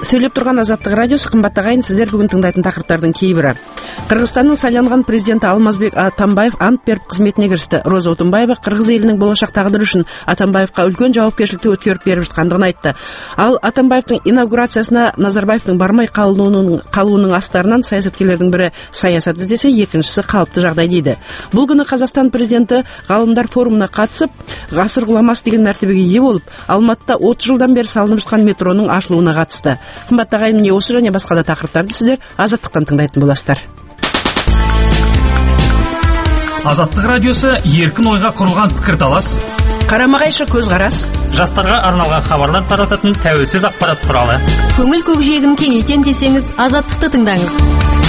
Сөйлеп тұрған Азаттық радиосы, қымбатты ағайын, сіздер бүгін тыңдайтын тақырыптардың кейбірі. Қырғызстанның сайланған президенті Алмазбек Атамбаев ант беріп қызметіне кірісті. Роза Отунбаева қырғыз елінің болашақ тағдыры үшін Атамбаевқа үлкен жауапкершілікті өткеріп беріп жатқандығын айтты. Ал Атамбаевтың инаугурациясына Назарбаевтың бармай қалуының астарынан саясаткерлердің бірі саясат іздесе, екіншісі қалыпты жағдай дейді. Бұл күні Қазақстан президенті ғалымдар форумына қатысып, ғасыр ғұламасы деген мәртебеге ие болып, Алматыда 30 жылдан бері салынып жатқан метроның ашылуына қатысты. Қымбатты ағайын, міне осы және басқа да тақырыптарды сіздер Азаттықтан тыңдайтын боласыздар. Азаттық радиосы еркін ойға құрылған пікірталас, қарама-қайшы көзқарас, жастарға арналған хабарлар тарататын тәуелсіз ақпарат құралы. Көңіл көкжиегін кеңейтем десеңіз, Азаттықты тыңдаңыз.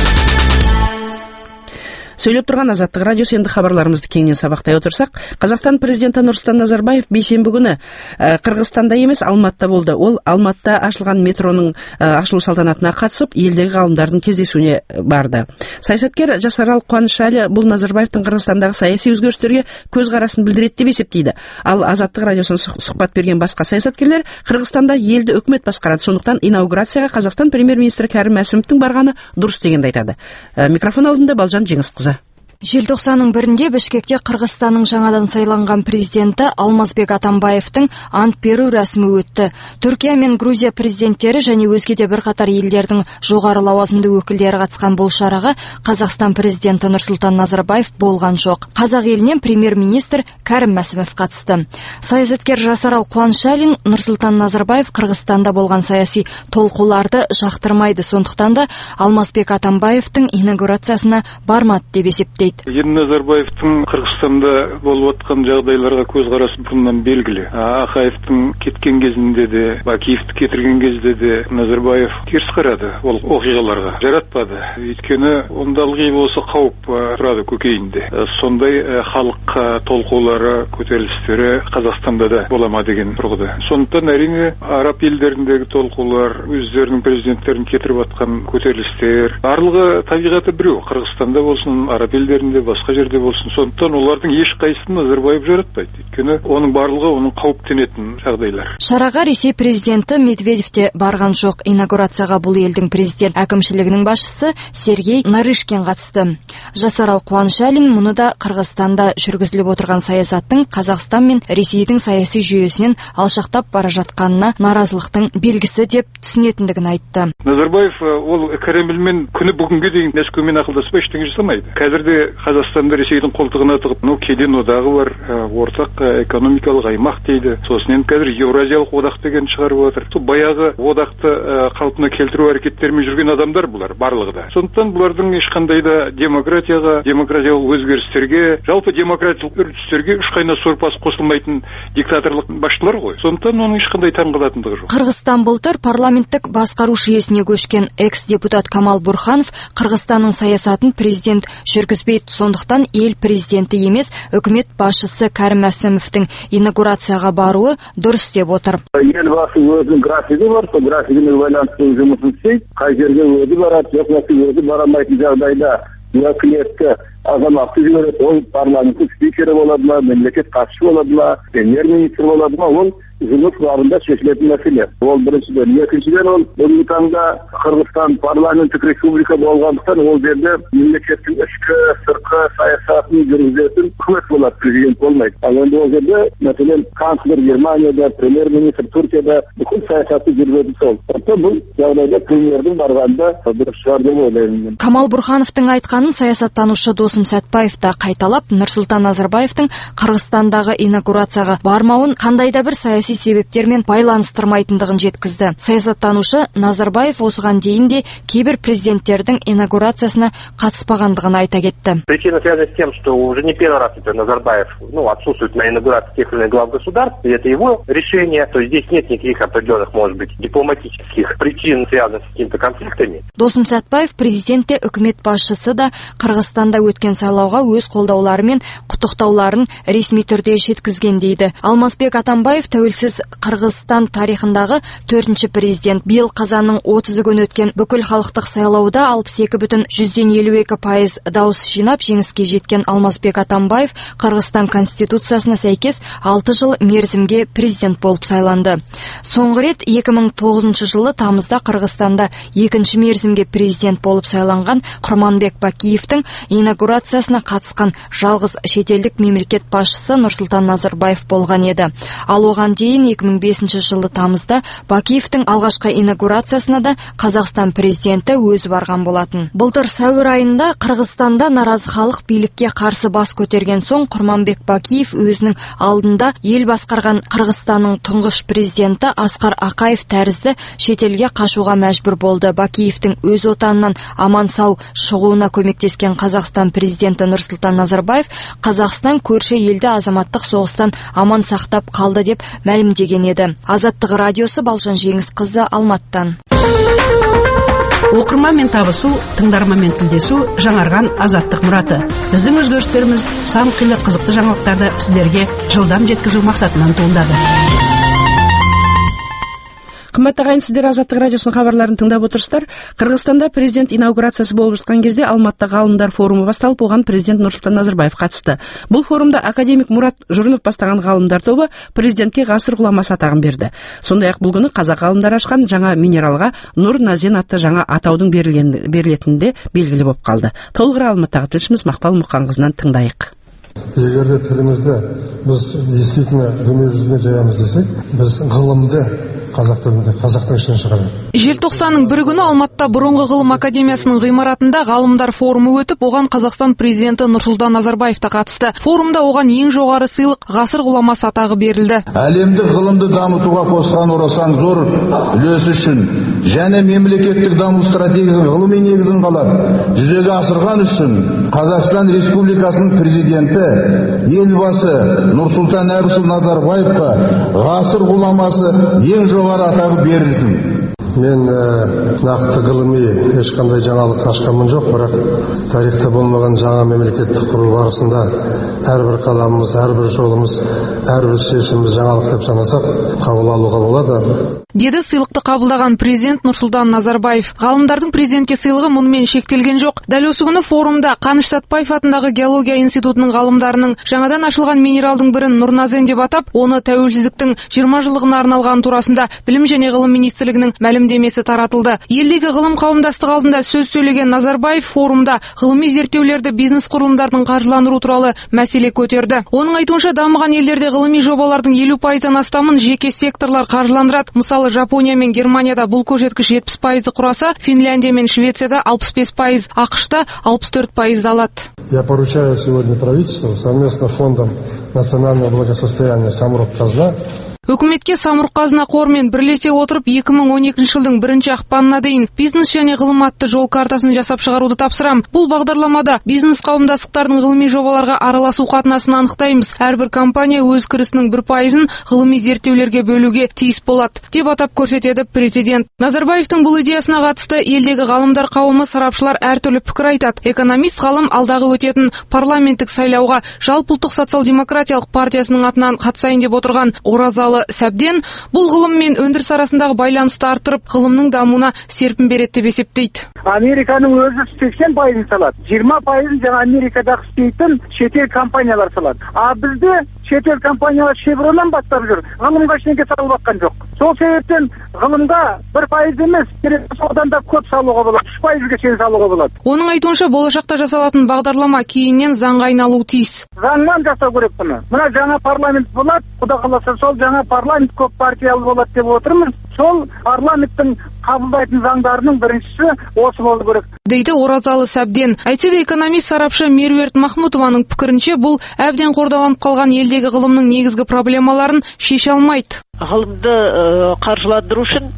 Сөйлеп тұрған Азаттық радиосы, енді хабарларымызды кеңінен сабақтай отырсақ, Қазақстан президенті Нұрсұлтан Назарбаев бейсенбі күні Қырғызстанда емес, Алматыда болды. Ол Алматыда ашылған метроның ашылу салтанатына қатысып, елдегі ғалымдардың кездесуіне барды. Саясаткер Жасарал Қуанышәлі бұл Назарбаевтың Қырғызстандағы саяси өзгерістерге көзқарасын білдіреді деп есептейді. Ал Азаттық радиосына сұхбат берген басқа саясаткерлер Қырғызстанда елді үкімет басқарады, сондықтан инаугурацияға Қазақстан премьер-министрі Кәрім Мәсімовтің барғаны дұрыс дегенді айтады. Микрофон алдында Балжан Жеңісқызы. Желтоқсанның 1-інде Бішкекте Қырғызстанның жаңадан сайланған президенті Алмазбек Атамбаевтың ант беру рәсімі өтті. Түркия мен Грузия президенттері және өзге де бірқатар елдердің жоғары лауазымды өкілдері қатысқан бұл шараға Қазақстан президенті Нұрсұлтан Назарбаев болған жоқ. Қазақ елінен премьер-министр Кәрім Мәсімов қатысты. Саясаткер Жасарал Қуанышәлин Нұрсұлтан Назарбаев Қырғызстанда болған саяси толқуларды жақтырмайды, сондықтан да Алмазбек Атамбаевтың инаугурациясына бармады деп есептейді. Енді Назарбаевтың Қырғызстанда болып жатқан жағдайларға көзқарасы бұрыннан белгілі. Ақаевтың кеткен кезінде де, Бакиевті кетірген кезде де Назарбаев теріс қарады ол оқиғаларға, жаратпады. Өйткені онда ылғи болса қауіп тұрады көкейінде. Сондай халық толқулары, көтерілістері Қазақстанда да бола ма деген тұрғыда. Сондықтан әрине араб елдеріндегі толқулар, өздерінің президенттерін кетіріп жатқан көтерілістер, барлығы табиғаты біреу. Қырғызстанда болсын, араб елдерінде басқа жерде болсын. Сондықтан олардың ешқайсысын Назарбаев жаратпайды. Өйткені оның барлығы оның қауіптенетін жағдайлар. Шараға Ресей президенті Медведев те барған жоқ. Инаугурацияға бұл елдің президент әкімшілігінің басшысы Сергей Нарышкин қатысты. Жасарал Қуанышәлин мұны да Қырғызстанда жүргізіліп отырған саясаттың Қазақстан мен Ресейдің саяси жүйесінен алшақтап бара жатқанына наразылықтың белгісі деп түсінетіндігін айтты. Назарбаев ол Кремльмен күні бүгінге дейін Мәскеумен ақылдаспай ештеңе жасамайды. Қазірде Қазақстанда Ресейдің қолтығына тығып, кеден одағы бар, ортақ экономикалық аймақ дейді. Сосын енді қазір Еуразиялық одақ деген шығарып отыр. Сол баяғы одақты қалпына келтіру әрекеттерімен жүрген адамдар бұлар барлығы да. Сондықтан бұлардың ешқандай да демократияға, демократиялық өзгерістерге, жалпы демократиялық үрдістерге үш қайнақ сорпасы қосылмайтын диктаторлық басшылар ғой. Сондықтан оның ешқандай таңғалатындығы жоқ. Қырғызстан былтыр парламенттік басқару жүйесіне көшкен экс-депутат Камал Бурханов Қырғызстанның саясатын президент жүргізбейді. Сондықтан ел президенті емес, үкімет басшысы Кәрім Мәсімовтің инаугурацияға баруы дұрыс деп отыр. Елбасы өзінің графигі бар, сол графигіне байланысты жұмысын істейді. Қай жерге өзі барады, жоқ өзі барамайтын жағдайда уәкілетті азаматты жібереді. Ол парламенттік спикері болады ма, мемлекет хатшысы болады ма, премьер-министр болады ма, ол жұмыс бабында шешілетін мәселе. Ол біріншіден. Екіншіден, ол бүгінгі таңда Қырғызстан парламенттік республика болғандықтан ол жерде мемлекеттің ішкі, сыртқы саясатын жүргізетін үкімет болады, президент болмайды. Ал енді ол жерде, мәселен, канцлер Германияда, премьер-министр Түркияда бүкіл саясатты жүргізеді сол. Бұл жағдайда премьердің барғанда дұрыс шығар деп ойлаймын. Камал Бурхановтың айтқанын саясаттанушы Досым Сәтбаев та қайталап, Нұрсұлтан Назарбаевтың Қырғызстандағы инаугурацияға бармауын қандай да бір саяси себептермен байланыстырмайтындығын жеткізді. Саясаттанушы Назарбаев осыған дейін де кейбір президенттердің инаугурациясына қатыспағандығын айта кетті. Причина связана с тем, что уже не первый раз Назарбаев отсутствует на инаугурации тех или иных глав государств, и это его решение. То есть здесь нет никаких определенных, может быть, дипломатических причин, связанных с какими-то конфликтами. Досым Сәтбаев президент те үкімет басшысы да Қырғызстанда өткен өткен сайлауға өз қолдаулары мен құттықтауларын ресми түрде жеткізген дейді. Алмазбек Атамбаев тәуелсіз Қырғызстан тарихындағы 4-ші президент. Биыл қазанның 30 күні өткен бүкіл халықтық сайлауда 62,52% дауыс жинап жеңіске жеткен Алмазбек Атамбаев Қырғызстан конституциясына сәйкес 6 жыл мерзімге президент болып сайланды. Соңғы рет 2009 жылы тамызда Қырғызстанда 2-ші мерзімге президент болып сайланған Құрманбек Бакиевтің инаугурациясына қатысқан жалғыз шетелдік мемлекет басшысы Нұрсұлтан Назарбаев болған еді. Ал оған дейін 2005 жылы тамызда Бакиевтің алғашқы инаугурациясына да Қазақстан президенті өзі барған болатын. Былтыр сәуір айында Қырғызстанда наразы халық билікке қарсы бас көтерген соң Құрманбек Бакиев өзінің алдында ел басқарған Қырғызстанның тұңғыш президенті Асқар Ақаев тәрізді шетелге қашуға мәжбүр болды. Бакиевтің өз отанынан аман сау шығуына көмектескен Қазақстан президенті Нұрсұлтан Назарбаев Қазақстан көрші елді азаматтық соғыстан аман сақтап қалды деп мәлімдеген еді. Азаттық радиосы Балжан Жеңісқызы, Алматыдан. Оқырманмен табысу, тыңдарманмен тілдесу жаңарған азаттық мұраты. Біздің өзгерістеріміз сан қилы қызықты жаңалықтарды сіздерге жылдам жеткізу мақсатынан туындады. Қымбатты ағайын, сіздер Азаттық радиосының хабарларын тыңдап отырсыздар. Қырғызстанда президент инаугурациясы болып жатқан кезде Алматыда ғалымдар форумы басталып, оған президент Нұрсұлтан Назарбаев қатысты. Бұл форумда академик Мұрат Жұрынов бастаған ғалымдар тобы президентке ғасыр ғұламасы атағын берді. Сондай-ақ бұл күні қазақ ғалымдары ашқан жаңа минералға Нұр Назен атты жаңа атаудың берілетінінде белгілі болып қалды. Толығырақ Алматыдағы тілшіміз Мақпал Мұқанқызынан тыңдайық. Егерде тілімізді біз действительно дүние жүзіне жаямыз десек, біз ғылымды қазақ тілінде, қазақтың ішінен шығарады. Желтоқсанның 1 күні Алматыда бұрынғы ғылым академиясының ғимаратында ғалымдар форумы өтіп, оған Қазақстан президенті Нұрсұлтан Назарбаев та қатысты. Форумда оған ең жоғары сыйлық ғасыр ғұламасы атағы берілді. Әлемдік ғылымды дамытуға қосқан орасан зор үлесі үшін және мемлекеттік даму стратегиясының ғылыми негізін қалап, жүзеге асырған үшін Қазақстан Республикасының президенті елбасы Нұрсұлтан Әбішұлы Назарбаевқа ғасыр ғұламасы ең жоғары атағы берілсін. Мен нақты ғылыми ешқандай жаңалық ашқанмын жоқ, бірақ тарихта болмаған жаңа мемлекеттік құру барысында әрбір қадамымыз, әрбір жолымыз, әрбір шешіміміз жаңалық деп санасақ, қабыл алуға болады. Деді сыйлықты қабылдаған президент Нұрсұлтан Назарбаев. Ғалымдардың президентке сыйлығы мұнымен шектелген жоқ. Дәл осы күні форумда Қаныш Сәтпаев атындағы геология институтының ғалымдарының жаңадан ашылған минералдың бірін Нұрназен деп атап, оны тәуелсіздіктің 20 жылдығына арналған турасында Білім және ғылым министрлігінің мәлімдемесі таратылды. Елдегі ғылым қауымдастығы алдында сөз сөйлеген Назарбаев форумда ғылыми зерттеулерді бизнес құрылымдардың қаржыландыру туралы мәселе көтерді. Оның айтуынша, дамыған елдерде ғылыми жобалардың 50%-нан астамын жеке секторлар қаржыландырады. Мысалы, Жапония мен Германияда бұл көрсеткіш 70% құраса, Финляндия мен Швецияда 65%, ақш-та 64% алады. Я поручаю сегодня правительству совместно с Фондом национального благосостояния Самұрық-Қазына Үкіметке Самұрық-Қазына қормен бірлесе отырып 2012 жылдың 1 ақпанына дейін бизнес және ғылым атты жол картасын жасап шығаруды тапсырам. Бұл бағдарламада бизнес қауымдастықтардың ғылыми жобаларға араласу қатынасын анықтаймыз. Әрбір компания өз кірісінің 1%-ын ғылыми зерттеулерге бөлуге тиіс болады, деп атап көрсетеді президент. Назарбаевтың бұл идеясына қатысты елдегі ғалымдар қауымы, сарапшылар әртүрлі пікір айтады. Экономист ғалым алдағы өтетін парламенттік сайлауға жалпыұлттық социал-демократиялық партиясының атынан қатысайын деп отырған Оразалы Сәбден бұл ғылым мен өндіріс арасындағы байланысты арттырып, ғылымның дамуына серпін береді деп есептейді. Американың өзі 80% салады. 20% жаңа Америкадағы істейтін шетел компаниялар салады. А бізде шетел компаниялар Шевроннан бастап жүр. Ғылымға ештеңе салып жатқан жоқ. Сол себептен ғылымға 1% емес, одан да көп салуға болады. 3%-ге шейін салуға болады. Оның айтуынша, болашақта жасалатын бағдарлама кейіннен заңға айналуы тиіс. Заңнан жасау керек бұны. Мына жаңа парламент болады, Құда қаласа сол жаңа парламент көп партиялы болады деп отырмыз. Сол парламенттің қабылдайтын заңдарының біріншісі осы болу керек, дейді Оразалы Сәбден. Әйтсе де экономист сарапшы Меруерт Махмутованың пікірінше, бұл әбден қордаланып қалған елдегі ғылымның негізгі проблемаларын шеше алмайды. Ғылымды қаржыландыру үшін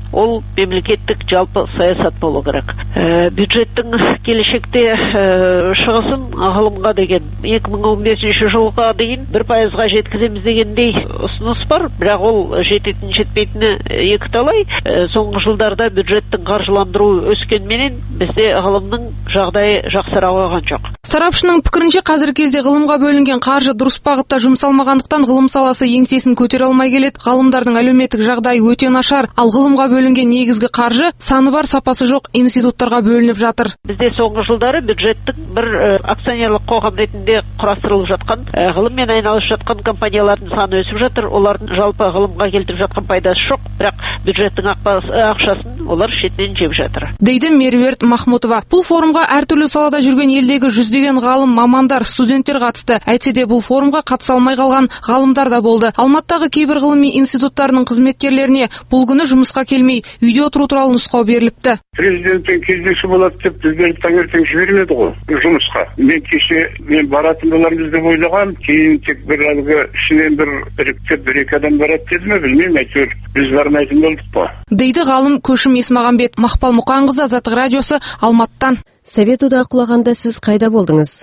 ол мемлекеттік жалпы саясат болу керек. Бюджеттің келешекте шығысын ғылымға деген 2015 жылға дейін 1%-ға жеткіземіз дегендей ұсыныс бар, бірақ ол жететін жетпейтіні екі талай. Соңғы жылдарда бюджеттің қаржыландыру өскенменен бізде ғылымның жағдайы жақсара қойған жоқ. Сарапшының пікірінше қазіргі кезде ғылымға бөлінген қаржы дұрыс бағытта жұмсалмағандықтан ғылым саласы еңсесін көтере алмай келеді. Ғалымдардың әлеуметтік жағдайы өте нашар, ал ғылымға бөлінген негізгі қаржы саны бар, сапасы жоқ институттарға бөлініп жатыр. Бізде соңғы жылдары бюджеттің бір акционерлік қоғам ретінде құрастырылып жатқан, ғылыммен айналысып жатқан компаниялардың саны өсіп жатыр. Олардың жалпы ғылымға келтіріп жатқан пайдасы жоқ, бірақ бюджеттің ақшасын олар шетінен жеп жатыр. Дейді Меруерт Махмутова. Бұл форумға әртүрлі салада жүрген елдегі жүздеген ғалым, мамандар, студенттер қатысты. Әйтсе де бұл форумға қатыса алмай қалған ғалымдар да болды. Алматыдағы кейбір ғылыми институттарының қызметкерлеріне бұл күні жұмысқа келмей, үйде отыру туралы нұсқау беріліпті. Президентпен кездесу болады деп біздерді таңертең жібермеді ғой жұмысқа. Мен баратын болармыз деп ойлаған, кейін тек бір әлгі ішінен бір іріктеп бір-екі адам барады деді ме, білмеймін, әйтеуір біз бармайтын болдық па. Дейді ғалым Көшім Есмағамбет. Мақпал Мұқанқызы, Азаттық радиосы, Алматыдан. Совет одағы құлағанда сіз қайда болдыңыз?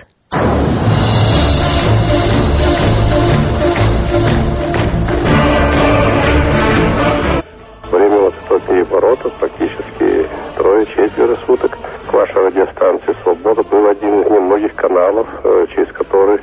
Время вот этого переворота практически 3-4 суток. Ваша радиостанция «Свобода» был один из немногих каналов, через который...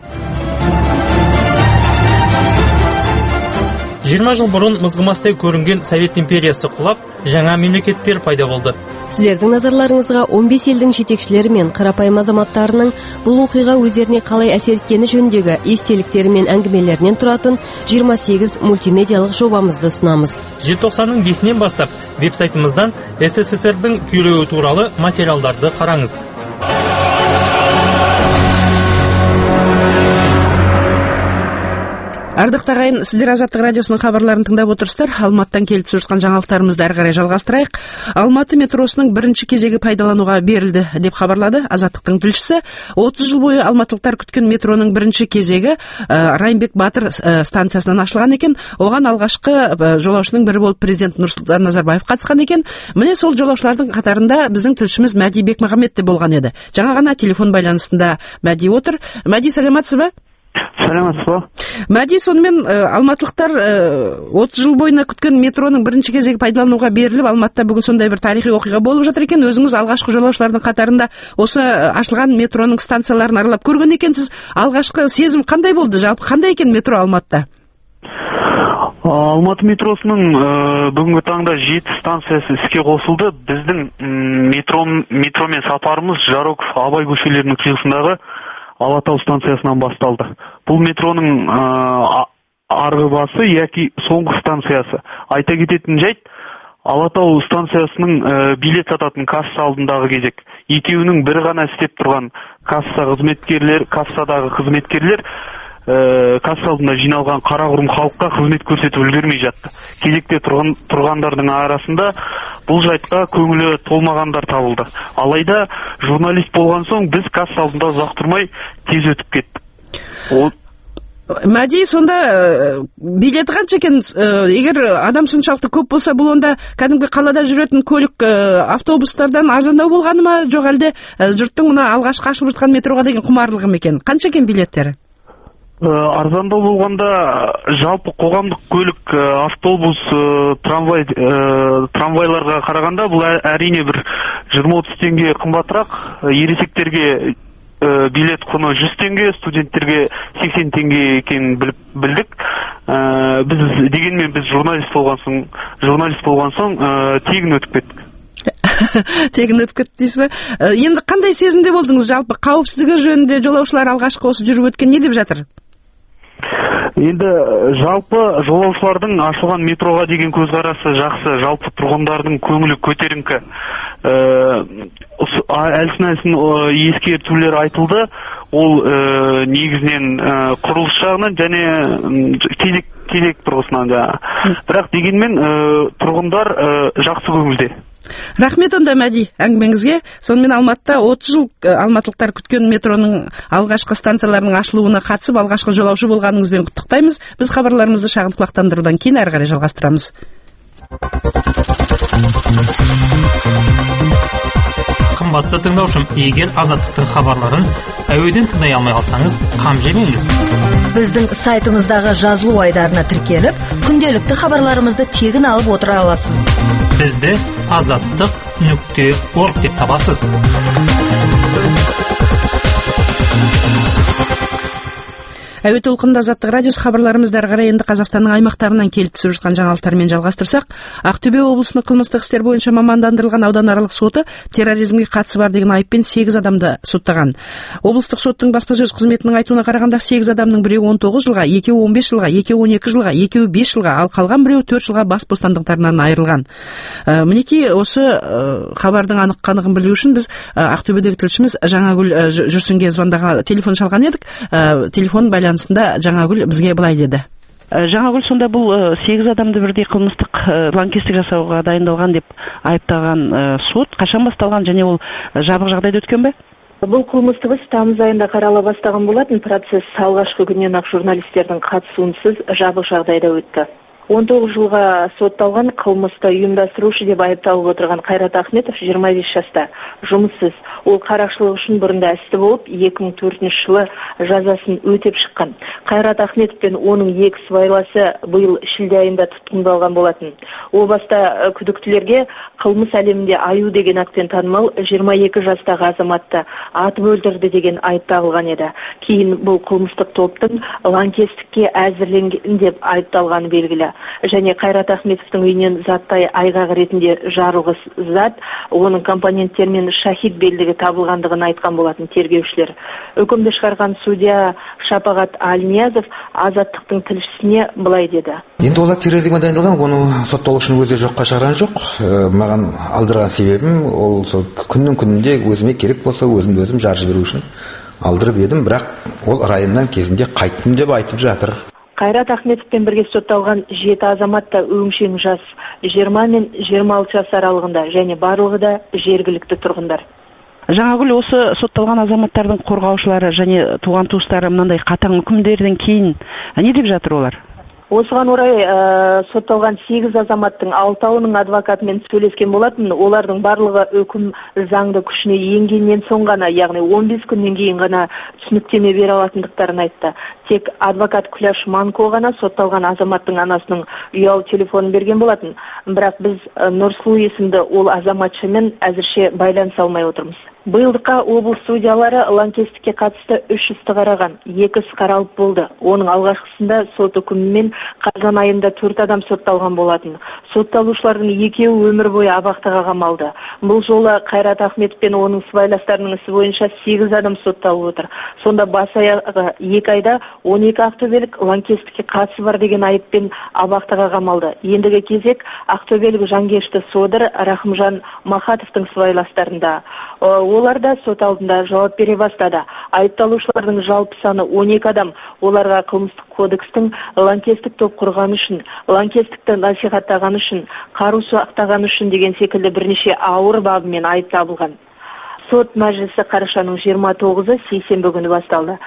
20 жыл бұрын мызғымастай көрінген Совет империясы құлап, жаңа мемлекеттер пайда болды. Сіздердің назарларыңызға 15 елдің жетекшілері мен қарапайым азаматтарының бұл оқиға өздеріне қалай әсер еткені жөніндегі естеліктері мен әңгімелерінен тұратын 28 мультимедиялық жобамызды ұсынамыз. Желтоқсанның 5-нен бастап веб-сайтымыздан СССР-дің күйреуі туралы материалдарды қараңыз. Ардықты ағайын, сіздер Азаттық радиосының хабарларын тыңдап отырсыздар. Алматыдан келіп жатқан жаңалықтарымызды әрі қарай жалғастырайық. Алматы метросының бірінші кезегі пайдалануға берілді деп хабарлады Азаттықтың тілшісі. 30 жыл бойы алматылықтар күткен метроның бірінші кезегі Райымбек Батыр станциясынан ашылған екен. Оған алғашқы жолаушының бірі болып президент Нұрсұлтан Назарбаев қатысқан екен. Міне сол жолаушылардың қатарында біздің тілшіміз Мәди Бекмағамбет те болған еді. Жаңа ғана телефон байланысында Мәди отыр. Мәди, саламатсыз ба? Саламатсыз ба? Мәди, сонымен алматылықтар 30 жыл бойына күткен метроның бірінші кезегі пайдалануға беріліп, Алматыда бүгін сондай бір тарихи оқиға болып жатыр екен. Өзіңіз алғашқы жолаушылардың қатарында осы ашылған метроның станцияларын аралап көрген екенсіз. Алғашқы сезім қандай болды? Жалпы қандай екен метро Алматыда? Алматы метросының бүгінгі таңда 7 станциясы іске қосылды. Біздің метромен сапарымыз Жароков, Абай көшелерінің қиылысындағы Алатау станциясынан басталды. Бұл метроның арғы басы яки соңғы станциясы. Айта кететін жайт, Алатау станциясының билет сататын касса алдындағы кезек. Екеуінің бір ғана істеп тұрған кассадағы қызметкерлер касса алдында жиналған қарақұрым халыққа қызмет көрсетіп үлгермей жатты. Кезекте тұрғандардың арасында бұл жайтқа көңілі толмағандар табылды. Алайда журналист болған соң біз касса алдында ұзақ тұрмай тез өтіп кеттік. Мәди, сонда билеті қанша екен? Егер адам соншалықты көп болса, бұл онда кәдімгі қалада жүретін көлік автобустардан арзандау болғаны ма, жоқ әлде жұрттың мына алғашқы ашылып жатқан метроға деген құмарлығы ма екен? Қанша екен билеттері? Арзандау болғанда жалпы қоғамдық көлік, автобус, трамвайларға қарағанда бұл әрине бір 20-30 теңге қымбатырақ. Ересектерге билет құны 100 теңге, студенттерге 80 теңге екенін білдік. Дегенмен біз журналист болған соң тегін өтіп кеттік. Тегін өтіп кетті дейсіз бе? Енді қандай сезімде болдыңыз? Жалпы қауіпсіздігі жөнінде жолаушылар алғашқы осы жүріп өткен не деп жатыр? Енді жалпы жолаушылардың ашылған метроға деген көзқарасы жақсы, жалпы тұрғындардың көңілі көтеріңкі. Әлсін ескертулер айтылды. Ол негізінен құрылыс жағынан және кезек тұрғысынан. Бірақ дегенмен тұрғындар жақсы көңілде. Рахмет онда Мәди әңгімеңізге. Сонымен Алматыда 30 жыл алматылықтар күткен метроның алғашқы станцияларының ашылуына қатысып, алғашқы жолаушы болғаныңызбен құттықтаймыз. Біз хабарларымызды шағын құлақтандырудан кейін әрі қарай жалғастырамыз. Қымбатты тыңдаушым, егер Азаттықтың хабарларын әуеден тыңдай алмай қалсаңыз, қам жемеңіз. Біздің сайтымыздағы жазылу айдарына тіркеліп, күнделікті хабарларымызды тегін алып отыра аласыз. Бізді azаттық.org деп табасыз. Әуе толқынында Азаттық радиосы хабарларымызды ары қарай енді Қазақстанның аймақтарынан келіп түсіп жатқан жаңалықтармен жалғастырсақ, Ақтөбе облысының қылмыстық істер бойынша мамандандырылған ауданаралық соты терроризмге қатысы бар деген айыппен 8 адамды соттаған. Облыстық соттың баспасөз қызметінің айтуына қарағанда 8 адамның біреуі 19 жылға, екеуі 15 жылға, екеуі 12 жылға, екеуі 5 жылға, ал қалған біреуі 4 жылға бас бостандықтарынан айырылған. Мінекей осы хабардың анық-қанығын білу үшін біз Ақтөбедегі тілшіміз Жаңагүл Жүрсінге звондаға телефон шалған едік. Телефон байланысында Жаңагүл бізге былай деді. Жаңагүл, сонда бұл 8 адамды бірдей қылмыстық лаңкестік жасауға дайындалған деп айыптаған сот қашан басталған және ол жабық жағдайда өткен бе? Бұл қылмыстық іс тамыз айында қарала бастаған болатын. Процесс алғашқы күннен ақ журналистердің қатысуынсыз жабық жағдайда өтті. 19 жылға сотталған қылмысты ұйымдастырушы деп айыпталып отырған Қайрат Ахметов 25 жаста, жұмыссыз. Ол қарақшылық үшін бұрында істі болып, 2004 жылы жазасын өтеп шыққан. Қайрат Ахметов пен оның екі сыбайласы биыл шілде айында тұтқындалған болатын. Ол баста күдіктілерге қылмыс әлемінде аю деген атпен танымал 22 жастағы азаматты атып өлтірді деген айып тағылған еді. Кейін бұл қылмыстық топтың лаңкестікке әзірленген деп айыпталғаны белгілі. Және Қайрат Ахметовтың үйінен заттай айғақ ретінде жарылғыш зат, оның компоненттері мен шахид белдігі табылғандығын айтқан болатын тергеушілер. Үкімді шығарған судья Шапағат Алниязов Азаттықтың тілшісіне былай деді. Енді олар терроризмге дайындалған, оны сотталушының өзі жоққа шығарған жоқ. Маған алдырған себебім ол күннің күнінде өзіме керек болса өзімді өзім жарып жіберу үшін алдырып едім, бірақ ол райымнан кезінде қайттым деп айтып жатыр. Қайрат Ахметовпен бірге сотталған 7 азамат та өңшең жас, 20 мен 26 жас аралығында және барлығы да жергілікті тұрғындар. Жаңагүл, осы сотталған азаматтардың қорғаушылары және туған туыстары мынандай қатаң үкімдерден кейін не деп жатыр олар? Осыған орай сотталған 8 азаматтың 6-ының адвокатымен сөйлескен болатын. Олардың барлығы үкім заңды күшіне енгеннен соң ғана, яғни 15 күннен кейін ғана түсініктеме бере алатындықтарын айтты. Тек адвокат Күләш Манко ғана сотталған азаматтың анасының ұялы телефонын берген болатын. Бірақ біз Нұрсұлу есімді ол азаматшымен әзірше байланыса алмай отырмыз. Биылдыққа облыс судьялары лаңкестікке қатысты 3 істі қараған, 2 іс қаралып болды. Оның алғашқысында сот үкімімен қазан айында 4 адам сотталған болатын. Сотталушылардың екеуі өмір бойы абақтыға қамалды. Бұл жолы Қайрат Ахметов пен оның сыбайластарының ісі бойынша 8 адам сотталып отыр. Сонда бас аяғы 2 айда 12 ақтөбелік лаңкестікке қатысы бар деген айыппен абақтыға қамалды. Ендігі кезек ақтөбелік Жанкешті Содыр Рахымжан Махатовтың сыбайластарында. Олар да сот алдында жауап бере бастады. Айыпталушылардың жалпы саны 12 адам. Оларға қылмыстық кодекстің лаңкестік топ құрған үшін, лаңкестікті насихаттаған үшін, қару сақтаған үшін деген секілді бірнеше ауыр бабымен айып табылған. Сот мәжілісі қарашаның 29-ы сейсенбі күні басталды.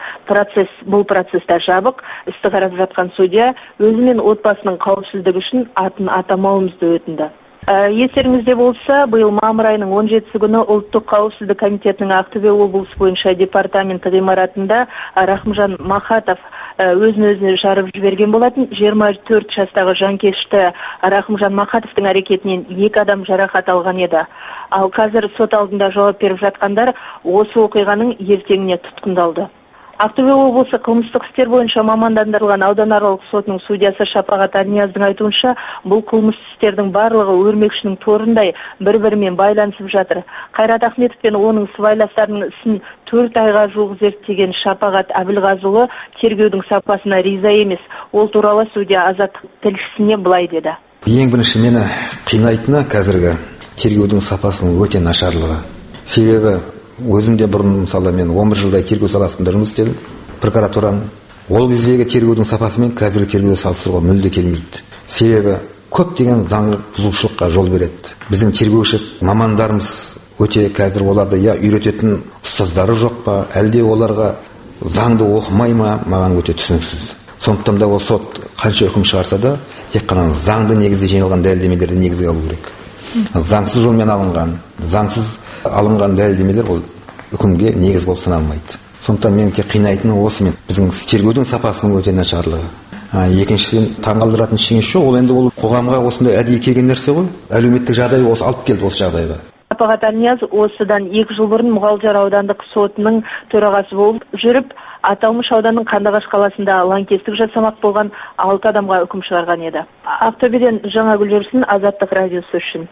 Бұл процесста жабық. Істі қарап жатқан судья өзі мен отбасының қауіпсіздігі үшін атын атамауымызды өтінді. Естеріңізде болса, биыл мамыр айының 17 күні Ұлттық қауіпсіздік комитетінің Ақтөбе облысы бойынша департаменті ғимаратында Рахымжан Махатов өзін-өзіне жарып жіберген болатын. 24 жастағы жанкешті Рахымжан Махатовтың әрекетінен 2 адам жарақат алған еді. Ал қазір сот алдында жауап беріп жатқандар осы оқиғаның ертеңіне тұтқындалды. Ақтөбе облысы қылмыстық істер бойынша мамандандырылған ауданаралық сотының судьясы Шапағат Алнияздың айтуынша, бұл қылмыс істердің барлығы өрмекшінің торындай бір-бірімен байланысып жатыр. Қайрат Ахметов пен оның сыбайластарының ісін 4 айға жуық зерттеген Шапағат Әбілғазыұлы тергеудің сапасына риза емес. Ол туралы судья Азаттық тілшісіне былай деді. Ең бірінші мені қинайтыны қазіргі тергеудің сапасының өте нашарлығы. Себебі өзімде бұрын мысалы мен 11 жылдай тергеу саласында жұмыс істедім, прокуратураның. Ол кездегі тергеудің сапасы мен қазіргі тергеуді салыстыруға мүлде келмейді. Себебі көптеген заң бұзушылыққа жол береді. Біздің тергеуші мамандарымыз өте қазір оларды я үйрететін ұстаздары жоқ па, әлде оларға заңды оқымай ма, маған өте түсініксіз. Сондықтан да ол сот қанша үкім шығарса да, тек қана заңды негізде жиналған дәлелдемелерді негізге алу керек. заңсыз жолмен алынған, заңсыз алынған дәлелдемелер ол үкімге негіз болып саналмайды. Сондықтан мен тек қинайтыны осымен біздің тергеудің сапасының өте нашарлығы. Екіншіден таңғалдыратын ештеңе жоқ, ол енді ол қоғамға осындай әдейі келген нәрсе ғой. Әлеуметтік жағдай осы алып келді осы жағдайға. Апағат Әлнияз осыдан 2 жыл бұрын Мұғалжар аудандық сотының төрағасы болып жүріп, аталмыш ауданның Қандыағаш қаласында лаңкестік жасамақ болған 6 адамға үкім шығарған еді. Ақтөбеден Жаңагүл Жүрсін, Азаттық радиосы үшін.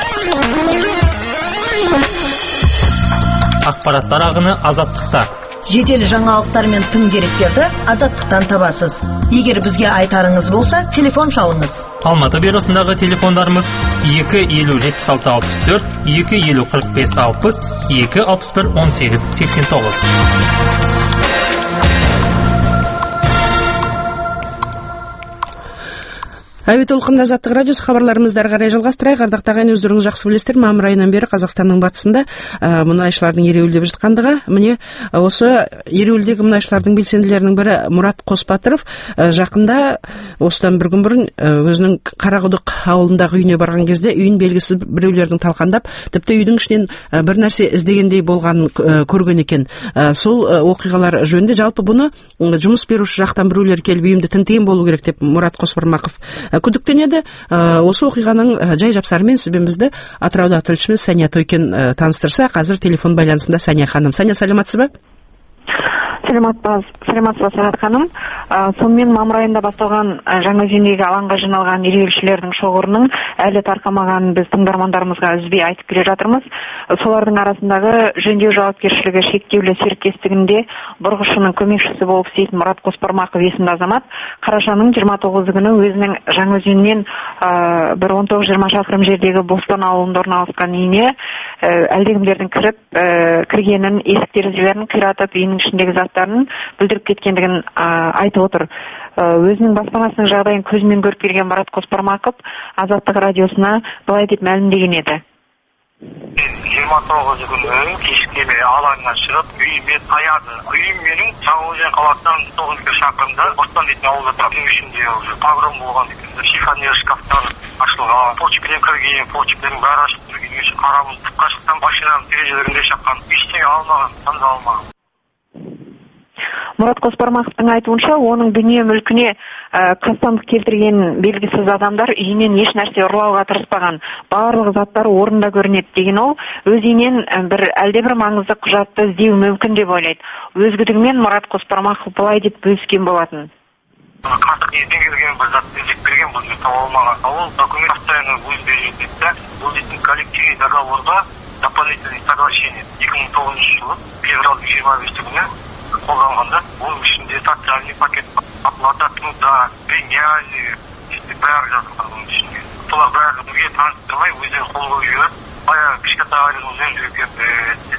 Ақпараттар ағыны Азаттықта. Жедел жаңалықтар мен тың деректерді Азаттықтан табасыз. Егер бізге айтарыңыз болса, телефон шалыңыз. Алматы бюросындағы телефондарымыз 250-76-64, 250-45-60, 261-18-89. Әуе толқынында Азаттық радиосы хабарларымызды ары қарай жалғастырайық. Ардақты ағайын, өздеріңіз жақсы білесіздер, мамыр айынан бері Қазақстанның батысында мұнайшылардың ереуілдеп жатқандығы. Міне осы ереуілдегі мұнайшылардың белсенділерінің бірі Мұрат Қосбатыров жақында осыдан бір күн бұрын өзінің Қарақұдық ауылындағы үйіне барған кезде үйін белгісіз біреулердің талқандап, тіпті үйдің ішінен бір нәрсе іздегендей болғанын көрген екен. Сол оқиғалар жөнінде жалпы бұны жұмыс беруші жақтан біреулер келіп үйімді тінтіген болу керек деп Мұрат Қосбармақов күдіктенеді. Осы оқиғаның жай жапсарымен сізбен бізді Атырауда тілшіміз Сәния Тойкен таныстырса, қазір телефон байланысында Сәния ханым. Сәния, саламатсыз ба? Саламатсыз ба, Сағат ханым. Сонымен мамыр айында басталған Жаңаөзендегі алаңға жиналған ереуілшілердің шоғырының әлі тарқамағанын біз тыңдармандарымызға үзбей айтып келе жатырмыз. Солардың арасындағы жөндеу жауапкершілігі шектеулі серіктестігінде бұрғышының көмекшісі болып істейтін Мұрат Қосбармақов есімді азамат қарашаның 29 күні өзінің Жаңаөзеннен бір 19-20 шақырым жердегі Бостан ауылында орналасқан үйіне әлдекімдердің кіргенін, есік терезелерін қиратып, үйінің ішіндегі заттарын бүлдіріп кеткендігін айтып отыр. Өзінің баспанасының жағдайын көзімен көріп келген Мұрат Қосбармақов Азаттық радиосына былай деп мәлімдеген еді. 29 күні кешке алаңнан шығып, үйіме таяды. Үйім менің Жаңаөзен қаласынан 9 шақырымда Бостан дейтін ауылда тұрады. Үйдің ішінде погром болған екен. Шифонер шкафтар ашылған, почкіден кірген, почкіден бәрі ашып тұрген үшін қарамыз тұққа шыққан, машинаның терезелерінде шаққан. Ештеңе алмаған, таңда алмаған. Мұрат Қосбармақовтың айтуынша, оның дүние мүлкіне қастандық келтірген белгісіз адамдар үйінен еш нәрсе ұрлауға тырыспаған. Барлық заттар орында көрінеді деген ол, өз үйінен әлдебір маңызды құжатты іздеу мүмкін деп ойлайды. Өз күдігімен Мұрат Қосбармақов былай деп бөліскен болатын. Қантық ертең келген бір затты іздеп берген, бұл таба алмаған. Ол документ постоянно өз береді. Бұл дейтін коллективный договорға дополнительный соглашение 2009 жылы февраль 25 күні қолданғанда, оның ішінде социальный пакет, оплата труда, премиальный, бәрі жазылған оның ішінде. Солар бәрі бізге таныстырмай, өздері қол қойып, баяғы кішкентай айлығымызбен жүрген.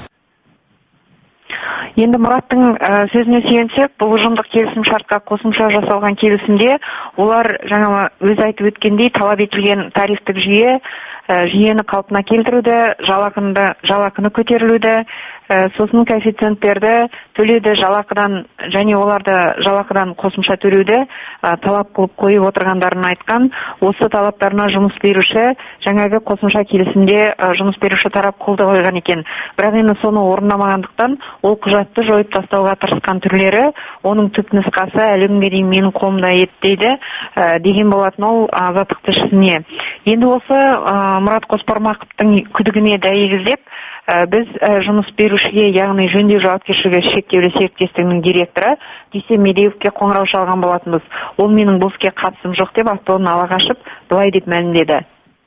Енді Мұраттың сөзіне сүйенсек, бұл ұжымдық келісім шартқа қосымша жасалған келісімде олар жаңа өз айтып өткендей талап етілген тарифтік жүйені қалпына келтіруді, жалақыны көтерілуді, сосын коэффициенттерді төлеуді және оларды жалақыдан қосымша төлеуді талап қылып қойып отырғандарын айтқан. Осы талаптарына жұмыс беруші жаңағы қосымша келісімде жұмыс беруші тарап қолды қойған екен. Бірақ енді соны орындамағандықтан ол құжатты жойып тастауға тырысқан түрлері, оның түпнұсқасы әлі күнге дейін менің қолымда еді дейді, деген болатын ол Азаттық тілшісіне. Енді осы Мұрат Қосбармақовтың күдігіне дәйегіздеп, біз жұмыс берушіге, яғни жөндеу жауапкершілігі шектеулі серіктестігінің директоры Дүйсен Медеуовке қоңырау шалған болатынбыз. Ол менің бұл іске қатысым жоқ деп ақтауын ала қашып, былай деп мәлімдеді.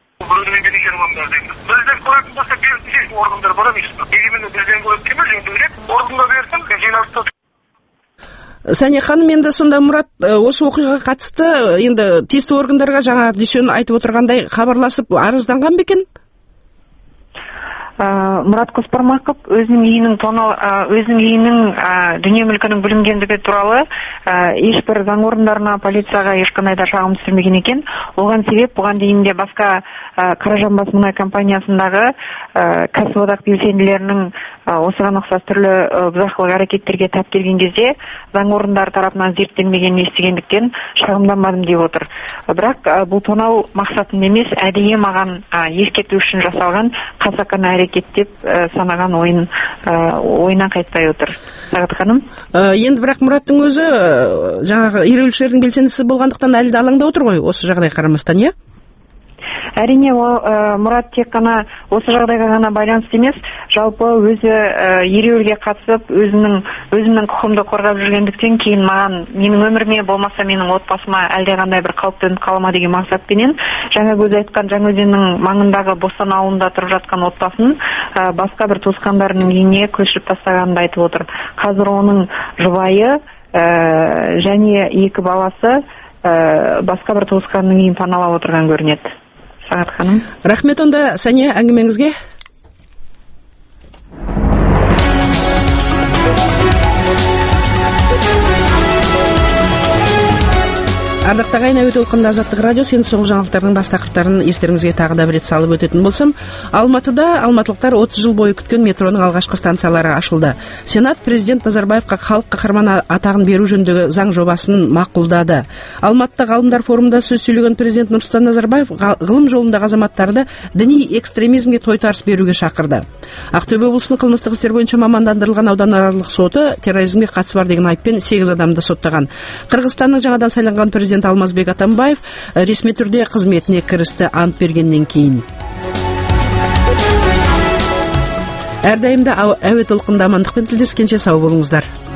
Бізден көретін болса, беріп органдар бар емес. Егеменді бізден көретін кемел жөндеулеп, органда берсін, жиналысты. Сәния ханым, енді сонда Мұрат осы оқиғаға қатысты енді тиісті органдарға жаңа Дүйсен айтып отырғандай хабарласып арызданған ба екен? Мұрат Қоспармақов өзінің үйінің дүние мүлкінің бүлінгендігі туралы ешбір заң орындарына, полицияға ешқандай да шағым түсірмеген екен. Оған себеп бұған дейін де басқа Қаражанбас мұнай компаниясындағы кәсіподақ белсенділерінің осыған ұқсас түрлі бұзақылық әрекеттерге тап келген кезде заң орындары тарапынан зерттелмегенін естігендіктен шағымданбадым деп отыр. Бірақ бұл тонау мақсатында емес, әдейі маған ескерту үшін жасалған қасақана әрекет деп санаған ойынан қайтпай отыр. Сағат ханым. Енді бірақ Мұраттың өзі жаңағы ереуілшілердің белсендісі болғандықтан әлі де алаңда отыр ғой, осы жағдай қарамастан, иә? Әрине, Мұрат тек қана осы жағдайға ғана байланысты емес, жалпы өзі ереуілге қатысып, өзімнің құқымды қорғап жүргендіктен кейін менің өміріме болмаса менің отбасыма әлдеқандай бір қауіп төніп қала ма деген мақсатпенен жаңа өзі айтқан Жаңаөзеннің маңындағы Бостан ауылында тұрып жатқан отбасын басқа бір туысқандарының үйіне көшіріп тастағанын айтып отыр. Қазір оның жұбайы және 2 баласы басқа бір туысқанның үйін паналап отырған көрінеді. Сағат ханым. Рахмет онда Сәния әңгімеңізге. Ардақтағы ағайын, әуе толқынында Азаттық радио, сен соңғы жаңалықтардың бас тақырыптарын естеріңізге тағы да бір рет салып өтетін болсам, Алматыда алматылықтар 30 жыл бойы күткен метроның алғашқы станциялары ашылды. Сенат президент Назарбаевқа халық қаһарманы атағын беру жөніндегі заң жобасын мақұлдады. Алматыда ғалымдар форумында сөз сөйлеген президент Нұрсұлтан Назарбаев ғылым жолындағы азаматтарды діни экстремизмге тойтарыс беруге шақырды. Ақтөбе облысының қылмыстық істер бойынша мамандандырылған ауданаралық соты терроризмге қатысы бар деген айыппен 8 адамды соттаған. Қырғызстанның жаңадан сайланған президент Алмазбек Атамбаев ресми түрде қызметіне кірісті ант бергеннен кейін. Әрдайымда әуе толқынында амандықпен тілдескенше сау болыңыздар.